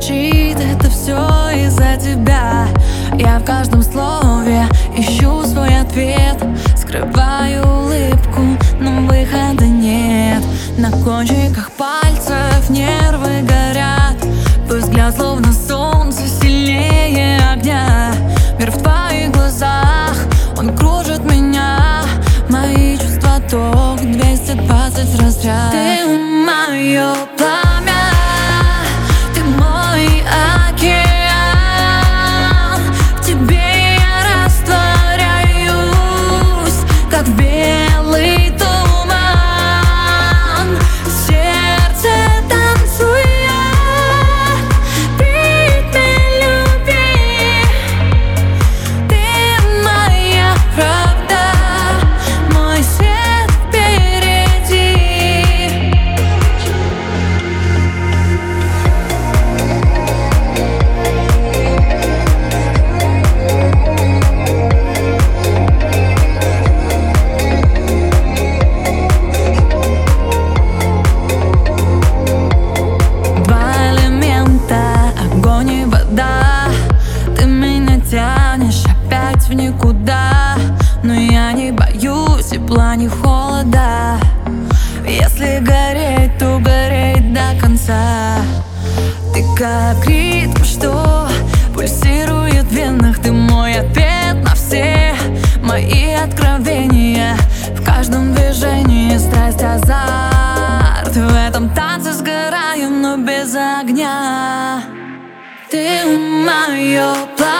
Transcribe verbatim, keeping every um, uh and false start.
звучит это все из-за тебя. Я в каждом слове ищу свой ответ, скрываю улыбку, но выхода нет. На кончиках пальцев нервы горят, твой взгляд словно солнце сильнее огня. Мир в твоих глазах, он кружит меня, мои чувства ток двести двадцать разряд. Ты мое пламя, ты мой океан, в тебе я растворяюсь, как белый туман. Сердце танцует в ритме любви. Ты моя правда, мой свет впереди. Два элемента, огонь и вода. Ты меня тянешь опять в никуда, но я не боюсь тепла, ни холода. Если гореть, то гореть до конца. Ты как ритм, что пульсирует в венах. Ты мой ответ на все мои откровения. В каждом движении страсть, азарт. В этом танце сгораю, но без огня. Ты мое пламя,